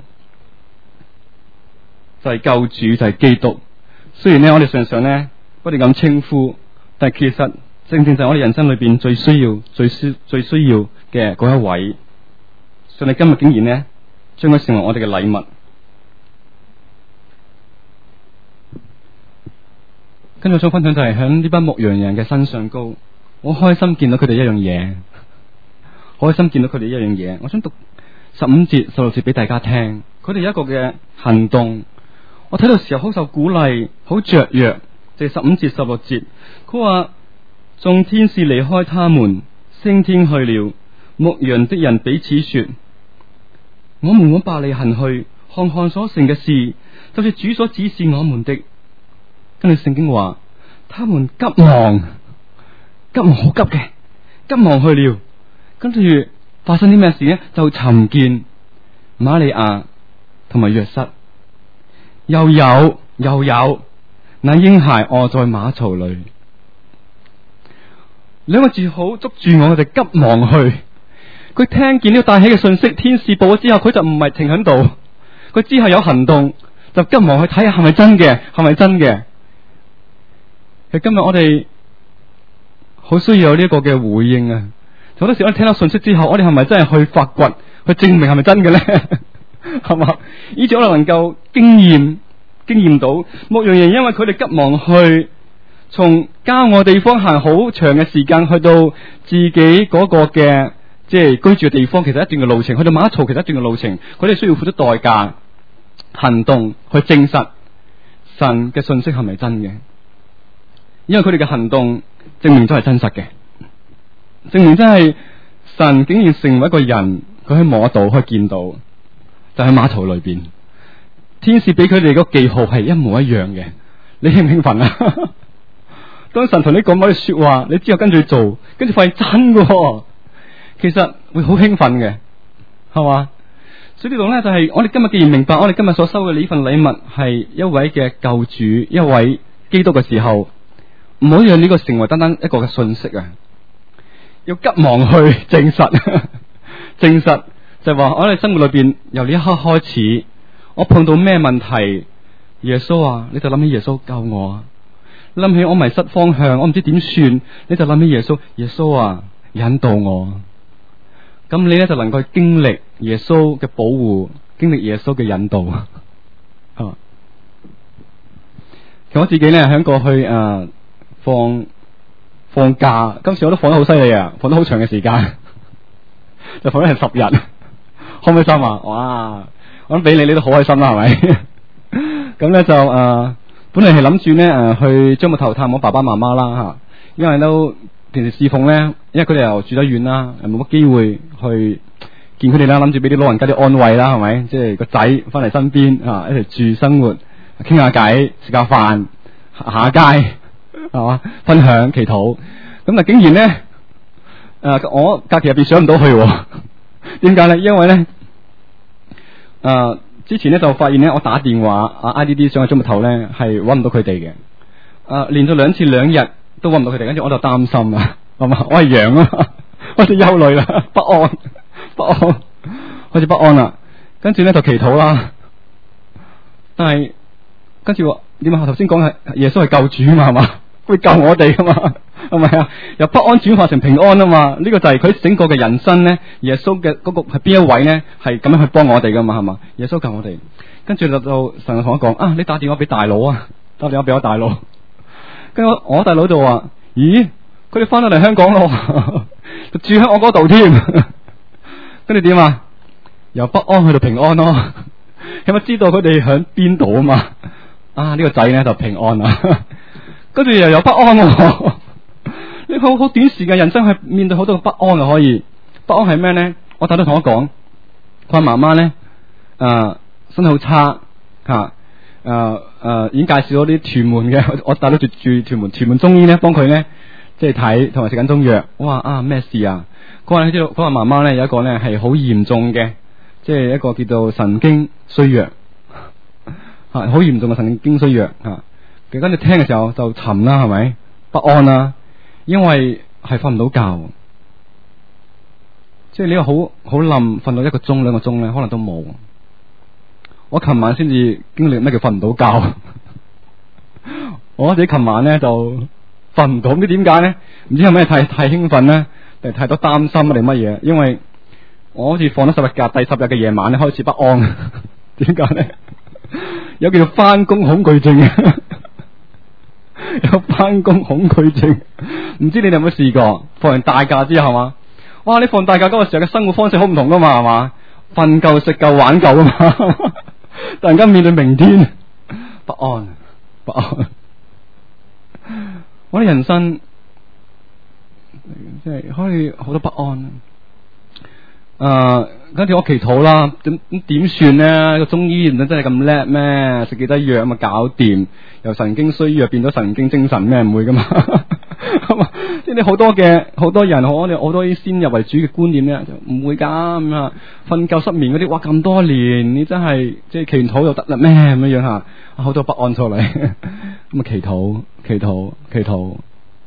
就係救主，就係基督。雖然咧，我哋常常咧不斷咁稱呼，但係其實正正就係我哋人生裏邊最需要嘅嗰一位。上帝今日竟然咧將佢成為我哋嘅禮物。跟住我想分享就係響呢班牧羊人嘅身上高，我開心見到佢哋一樣嘢，開心見到佢哋一樣嘢。我想讀15節、16節俾大家聽，佢哋有一個嘅行動。我睇到時候好受鼓勵，好雀躍。就係15節、16節，佢話眾天使離開他們，升天去了。牧羊的人彼此說：我們往伯利恆去，看看所成嘅事，就是主所指示我們的。跟住聖經話，他們急忙好急嘅，急忙去了。跟住發生啲咩事呢？就尋見瑪利亞同埋約瑟。又有那嬰孩臥在馬槽裏。兩個字好捉住我哋，急忙去。佢聽見呢個大喜嘅信息，天使報咗之後，佢就唔係停喺度，佢之後有行動，就急忙去睇下係咪真嘅，係咪真嘅。其實今日我哋好需要有呢一個嘅回應啊！好多時我哋聽到信息之後，我哋係咪真係去發掘，去證明係咪真嘅咧？係嘛？以至我哋能夠經驗到牧羊人，因為佢哋急忙去從郊外地方行好長嘅時間，去到自己嗰個嘅即係居住嘅地方，其實一段嘅路程，去到馬槽，其實一段嘅路程，佢哋需要付出代價，行動去證實神嘅信息係咪真嘅？因為佢哋嘅行動證明咗係真實嘅，證明真係神竟然成為一個人，佢可以摸到，可以見到。就喺馬槽裏邊，天使俾佢哋個記號係一模一樣嘅，你興唔興奮啊？當神同你講嗰句說話，你之後跟住做，跟住發現真嘅， 其實會好興奮嘅，係嘛？所以呢度咧就係我哋今日既然明白我哋今日所收嘅呢份禮物係一位嘅救主，一位基督嘅時候，唔好讓呢個成為單單一個嘅信息啊！要急忙去證實，證實就係話我哋生活裏邊由呢一刻開始，我碰到咩問題，耶穌啊，你就諗起耶穌救我啊！諗起我迷失方向，我唔知點算，你就諗起耶穌，耶穌啊，引導我。咁你咧就能夠經歷耶穌嘅保護，經歷耶穌嘅引導，係嘛？其實我自己咧喺過去放假，今次我都放得好犀利啊，放得好長嘅時間，就放咗係10日，開唔開心啊？哇！我諗俾你都好開心啦，係咪？咁咧就本嚟係諗住咧去將木頭探我爸爸媽媽啦吓，因為都平時侍奉咧，因為佢哋又住得遠啦，冇乜機會去見佢哋啦，諗住俾啲老人家啲安慰啦，係咪？即係個仔翻嚟身邊啊，一齊住生活，傾下偈，食下飯，行下街，係嘛？分享祈禱。咁啊，竟然咧我假期入邊上唔到去，點解咧？因為咧之前咧就發現咧，我打電話IDD 上去中木頭咧係搵唔到佢哋嘅，連咗2次2日都搵唔到佢哋，跟住我就擔心啊，係嘛？我係羊啊，開始憂慮啦，不安，開始不安啦。跟住咧就祈禱啦，但係跟住點啊？頭先講係耶穌係救主嘛，係嘛？會救我哋噶嘛？係咪啊？由不安轉化成平安啊嘛？呢個就係佢整個嘅人生咧。耶穌嘅嗰個係邊一位咧？係咁樣去幫我哋噶嘛？係嘛？耶穌救我哋。跟住就神同我講你打電話俾大佬啊，打電話俾我大佬。跟住我大佬就話：咦，佢哋翻到嚟香港咯，就住喺我嗰度添。跟住點啊？由不安去到平安咯。起碼知道佢哋響邊度啊嘛？呢個仔咧就平安啦。跟住又有不安，呢個好短時間人生係面對好多嘅不安啊！可以不安係咩咧？我大佬同我講，佢話媽媽咧身體好差吓，已經介紹咗啲屯門嘅，我大佬住屯門中醫咧，幫佢咧即係睇同埋食緊中藥。我話咩事啊？佢話佢話媽媽咧有一個咧係好嚴重嘅，即係一個叫做神經衰弱，好嚴重嘅神經衰弱吓。跟住聽嘅時候就沉啦，係咪不安啦？因為係瞓唔到覺，即係呢個好冧，瞓到1個鐘2個鐘咧，可能都冇。我琴晚先至經歷咩叫瞓唔到覺。我自己琴晚咧就瞓唔到，唔知點解咧？唔知係咪太興奮咧，定係太多擔心定乜嘢？因為我好似放咗10日假，第10日嘅夜晚咧開始不安。點解咧？有叫做翻工恐懼症。有翻工恐懼症，唔知你哋有冇試過？放完大假之後嘛，哇！你放大假嗰個時候嘅生活方式好唔同噶嘛，係嘛？瞓夠食夠玩夠啊嘛，突然間面對明天，不安。我哋人生即係可以好多不安。跟住我祈禱啦，點算咧？個中醫真係咁叻咩？食幾多藥咁搞掂？由神經衰弱變咗神經精神咩？唔會噶嘛？即係你好多人，我哋好多啲先入為主嘅觀念咧，就唔會噶咁啊！瞓覺失眠嗰啲，哇咁多年，你真係即係祈禱就得啦咩？咁樣吓，好多不安出嚟。咁啊，祈禱，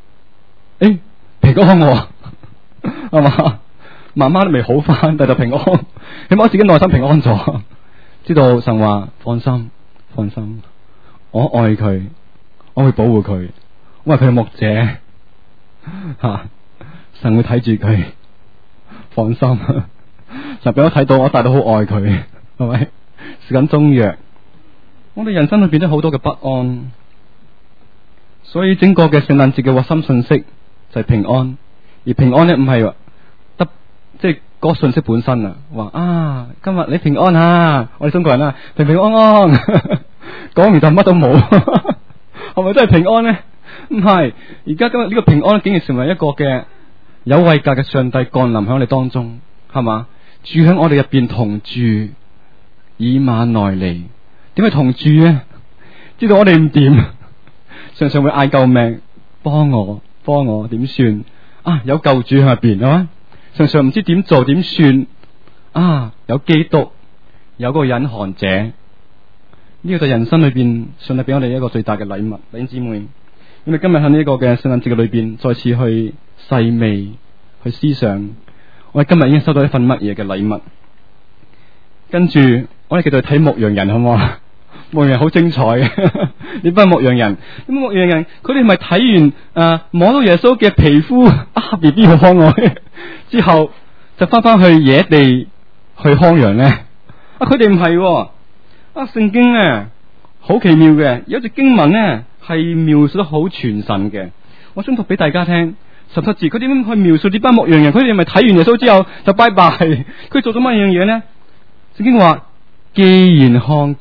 平安我係嘛？媽媽都未好翻，但係就平安，起碼我自己內心平安咗，知道神話放心，我愛佢，我會保護佢，我係佢嘅牧者吓，神會睇住佢，放心。神俾我睇到，我大到好愛佢，係咪？食緊中藥，我哋人生裏邊都好多嘅不安，所以整個嘅聖誕節嘅核心信息就係平安，而平安咧唔係得即係嗰個信息本身啊，話今日你平安啊，我哋中國人平平安安，講完就乜都冇，係咪真係平安咧？唔係，而家今日呢個平安竟然成為一個嘅有位格嘅上帝降臨喺我哋當中，係嘛？住喺我哋入邊同住，以馬內利。點解同住咧？知道我哋唔掂，常常會嗌救命，幫我點算？有救主喺入邊係嘛？ 常常唔知點做點算啊！有基督，有個隱藏者，呢個就係人生裏邊上帝俾我哋一個最大嘅禮物。弟兄姊妹，咁你今日喺呢個嘅聖誕節嘅裏邊，再次去細味、去思想，我哋今日已經收到一份乜嘢嘅禮物？跟住我哋繼續睇牧羊人，好唔好啊？牧羊人好精彩嘅，呢班牧羊人，咁牧羊人佢哋係咪睇完摸到耶穌嘅皮膚，B B 好可愛之後，就翻去野地去看羊咧？佢哋唔係，聖經咧好奇妙嘅，有一隻經文咧係描述得好傳神嘅，我想讀俾大家聽。17節，佢點樣去描述呢班牧羊人？佢哋係咪睇完耶穌之後就拜拜？佢做咗乜樣嘢咧？聖經話，既然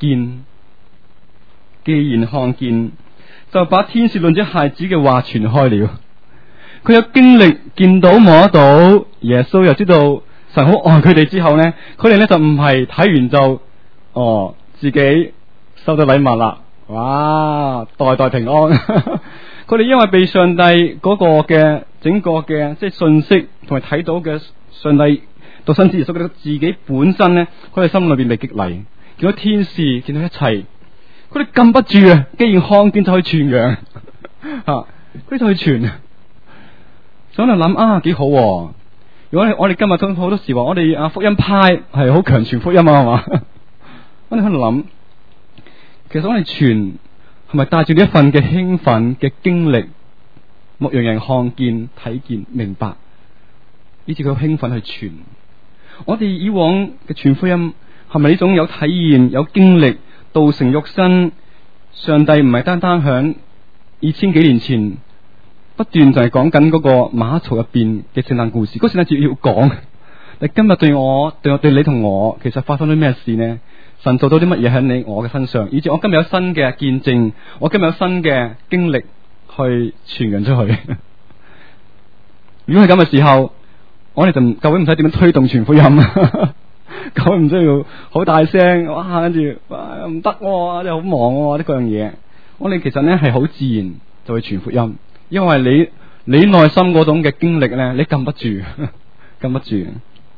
看見，就把天使論這孩子嘅話傳開了。佢有經歷見到摸到耶穌，又知道神好愛佢哋之後呢，佢哋呢就唔係睇完就自己收到禮物啦，哇，代代平安。佢哋因為被上帝嗰個嘅整個嘅即係信息同埋睇到嘅上帝獨生子耶穌嘅自己本身呢，佢哋心裏邊被激勵，見到天使，見到一切。佢哋禁不住啊！既然看見就去傳揚，佢就去傳。想嚟諗幾好。如果我哋今日都好多時話，我哋福音派係好強傳福音係嘛？我哋喺度諗，其實我哋傳係咪帶住呢一份嘅興奮嘅經歷，牧羊人看見、睇見、明白，以至佢興奮去傳。我哋以往嘅傳福音係咪呢種有體驗、有經歷？道成肉身，上帝唔係單單響2000幾年前不斷就係講緊嗰個馬槽入邊嘅聖誕故事。嗰聖誕節要講，但今日對你同我，其實發生咗咩事呢？神做到啲乜嘢喺我嘅身上，以至我今日有新嘅見證，我今日有新嘅經歷去傳揚出去。如果係咁嘅時候，我哋就究竟唔使點樣推動傳福音啊？佢唔需要好大聲，哇！跟住唔得，真係好忙，啲嗰樣嘢。我哋其實咧係好自然就會傳福音，因為你內心嗰種嘅經歷咧，你禁不住，禁不住。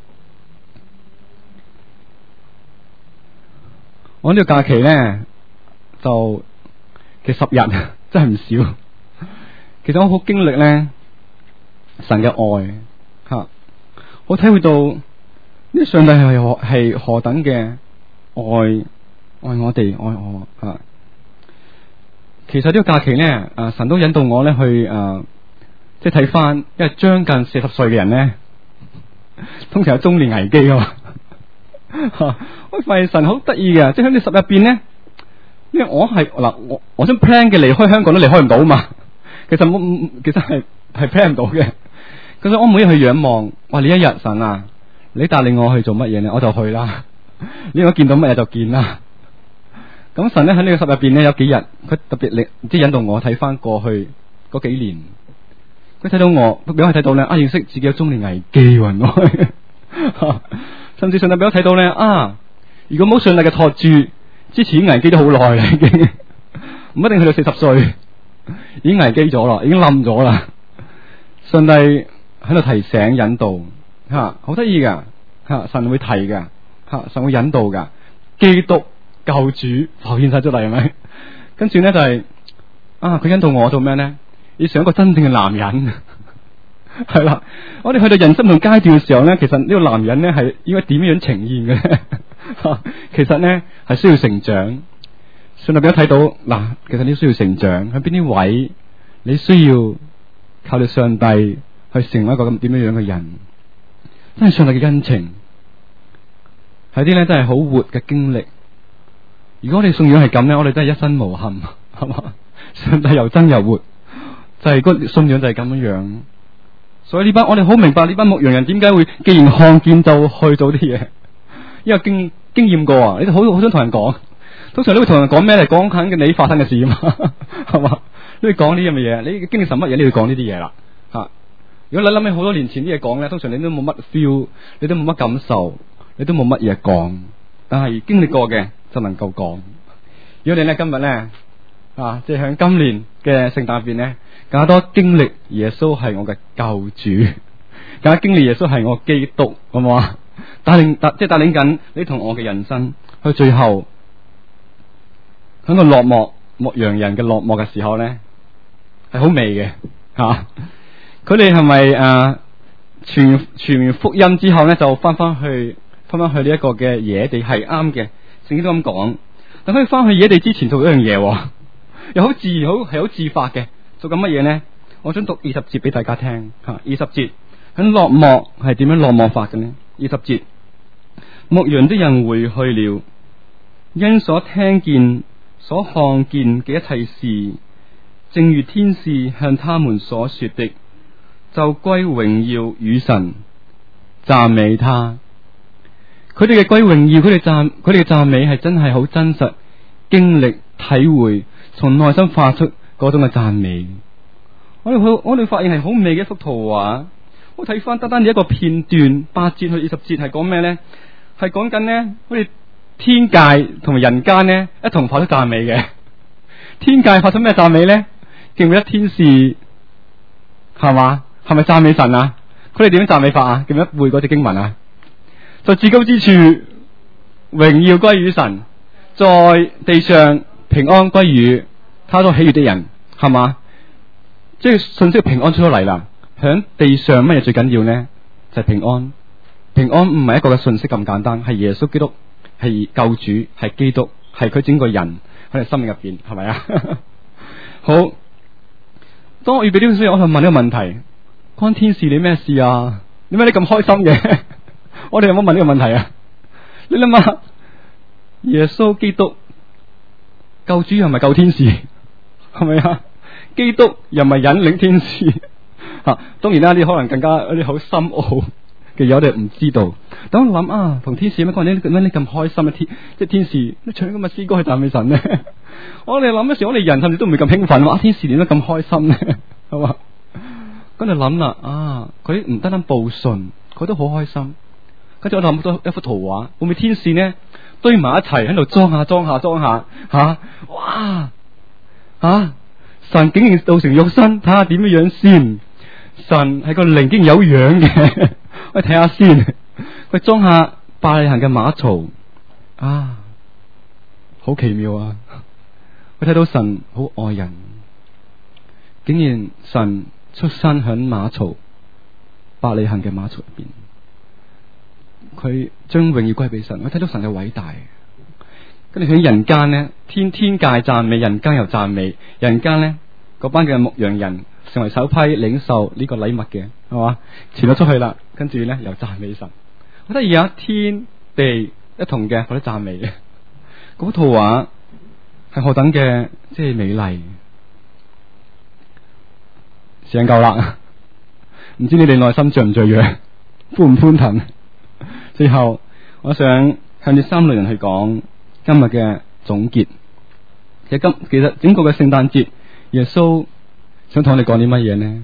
我呢個假期咧就其實10日真係唔少。其實我好經歷咧神嘅愛吓，我體會到。呢上帝係何等嘅愛我哋，愛我啊！其實呢個假期咧，神都引導我咧去即係睇翻，因為將近40歲嘅人咧，通常有中年危機噶嘛。我發現神好得意嘅，即係喺呢10入邊咧，因為我係我想 plan 嘅離開香港都離開唔到嘛。其實係 plan 唔到嘅。其實我每日去仰望，哇！呢一日神啊！你帶領我去做乜嘢呢？我就去啦。你我見到乜嘢就見啦。咁神咧喺呢個10入邊咧有幾日，佢特別即係引導我睇翻過去嗰幾年。佢睇到我，俾我睇到咧認識自己有中年危機喎。甚至上帝俾我睇到咧如果冇上帝嘅托住，之前危機都好耐啦，已經唔一定去到40歲，已經危機咗啦，已經冧咗啦。上帝喺度提醒引導。好得意噶，神會提噶，神會引導噶，基督救主浮現晒出嚟，係咪？跟住咧就係佢引導我做咩咧？要成一個真正嘅男人，係啦。我哋去到人生唔同階段嘅時候咧，其實呢個男人咧係應該點樣呈現嘅咧？其實咧係需要成長。上帝俾我睇到嗱，其實你需要成長喺邊啲位，你需要靠住上帝去成為一個咁點樣樣嘅人。真係上帝嘅恩情，係啲咧真係好活嘅經歷。如果我哋信仰係咁咧，我哋真係一身無憾，係嘛？上帝又真又活，就係個信仰就係咁樣樣。所以我哋好明白呢班牧羊人點解會既然看見就去做啲嘢，因為經驗過啊。你哋好想同人講，通常你會同人講咩嚟？講緊嘅你發生嘅事啊嘛，係嘛？你會講呢啲咁嘅嘢，你經歷什乜嘢？你會講呢啲嘢啦，吓。如果你諗起好多年前啲嘢講咧，通常你都冇乜 feel， 你都冇乜感受，你都冇乜嘢講。但係經歷過嘅就能夠講。如果你咧今日咧即係喺今年嘅聖誕入邊咧，更加多經歷耶穌係我嘅救主， 更加經歷耶穌係我基督，好唔好啊？帶領緊你同我嘅人生，去最後喺個落幕牧羊人嘅落幕嘅時候咧，係好美嘅吓。佢哋係咪傳完福音之後咧，就翻翻去呢一個嘅野地？係啱嘅，聖經都咁講。但佢哋翻去野地之前做一樣嘢，又好自然，係好自發嘅。做緊乜嘢呢？我想讀20節俾大家聽吓。20節喺落幕係點樣落幕法嘅呢？20節，牧羊的人回去了，因所聽見、所看見嘅一切事，正如天使向他們所說的，就歸榮耀與神，讚美他。佢哋嘅歸榮耀，佢哋嘅讚美係真係好真實，經歷體會，從內心發出嗰種嘅讚美。我哋發現係好美嘅一幅圖畫。我睇翻單一個片段8節去20節係講咩呢？係講緊呢，好似天界同埋人間呢一同發出讚美嘅。天界發出咩讚美呢？記唔記得天使係嘛？係咪讚美神啊？佢哋點樣讚美法啊？記唔記得背嗰隻經文啊？在至高之處榮耀歸於神，在地上平安歸於他所喜悅的人，係嘛？即係信息平安出咗嚟啦。響地上乜嘢最緊要呢？就係平安。平安唔係一個嘅信息咁簡單，係耶穌基督，係救主，係基督，係佢整個人喺你生命入邊，係咪啊？好，當我預備呢本書，我就問呢個問題：關天使你咩事啊？點解你咁開心嘅？我哋有冇問呢個問題啊？你諗下，耶穌基督救主又唔係救天使，係咪啊？基督又唔係引領天使吓。當然啦，呢可能更加一啲好深奧嘅嘢，我哋唔知道。等我諗啊，同天使有咩關係？點解你咁開心啊？即係天使你唱咁嘅詩歌去讚美神呢？我哋諗嘅時候，我哋人甚至都唔會咁興奮。哇！天使點解咁開心呢？係嘛？咁就諗啦啊！佢唔單單報信，佢都好開心。跟住我諗到一幅圖畫，會唔會天使呢堆埋一齊喺度裝下吓？哇！神竟然道成肉身，睇下點樣樣先。神係個靈，竟然有樣嘅，我哋睇下先。佢裝下伯利恆嘅馬槽啊，好奇妙啊！我睇到神好愛人，竟然神出生響馬槽伯利恆嘅馬槽入邊。佢將榮耀歸俾神，我睇到神嘅偉大。跟住喺人間呢，天界讚美，人間又讚美。人間呢，嗰班嘅牧羊人成為首批領受呢個禮物嘅，係嘛？傳咗出去啦，跟住呢又讚美神。我覺得而家天地一同嘅嗰啲讚美嘅，嗰圖畫係何等嘅即係美麗。時間夠啦，唔知你哋內心雀唔雀躍，歡唔歡騰？最後，我想向住3類人去講今日嘅總結。其實整個嘅聖誕節，耶穌想同我哋講啲乜嘢呢？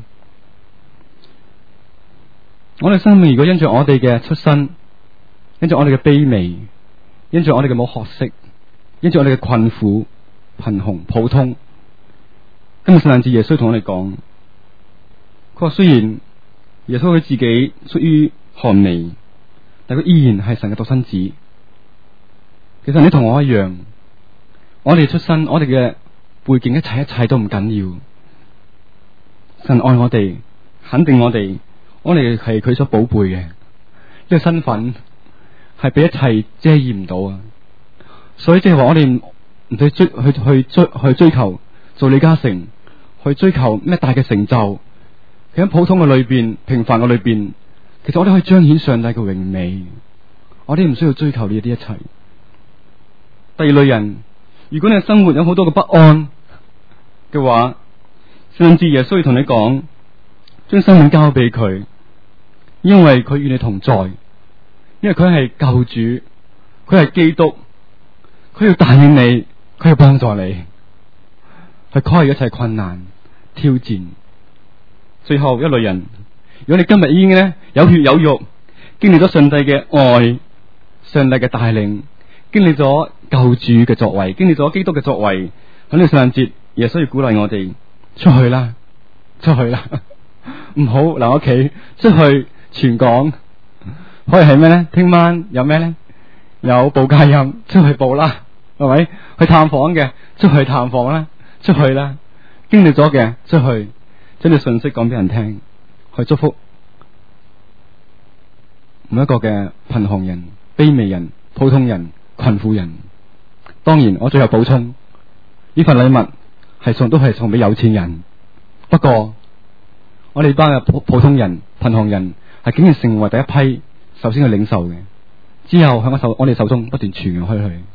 我哋生命如果因着我哋嘅出身，因着我哋嘅卑微，因着我哋嘅冇學識，因着我哋嘅困苦、貧窮、普通，今日聖誕節耶穌同我哋講，佢話雖然耶穌佢自己屬於寒微，但佢依然係神嘅獨生子。其實你同我一樣，我哋出身，我哋嘅背景，一切都唔緊要。神愛我哋，肯定我哋係佢所寶貝嘅。呢個身份係俾一切遮掩唔到啊！所以即係話我哋唔去追求做李嘉誠，去追求咩大嘅成就。喺普通嘅裏邊，平凡嘅裏邊，其實我哋可以彰顯上帝嘅榮美。我哋唔需要追求呢啲一切。第二類人，如果你嘅生活有好多嘅不安嘅話，甚至耶穌要同你講，將生命交俾佢，因為佢與你同在，因為佢係救主，佢係基督，佢要帶領你，佢要幫助你，去跨越一切困難挑戰。最後一類人，如果你今日已經咧有血有肉，經歷咗上帝嘅愛、上帝嘅帶領，經歷咗救主嘅作為，經歷咗基督嘅作為，喺呢個聖誕節，耶穌要鼓勵我哋出去啦，唔好留屋企，出去傳講，可以係咩咧？聽晚有咩咧？有報佳音，出去報啦，係咪？去探訪嘅，出去探訪啦，出去啦。經歷咗嘅，出去將啲信息講俾人聽，去祝福每一個嘅貧窮人、卑微人、普通人、困苦人。當然，我最後補充，呢份禮物都係送俾有錢人。不過，我哋班嘅普通人、貧窮人係竟然成為第一批首先去領受嘅，之後喺我哋手中不斷傳揚開去。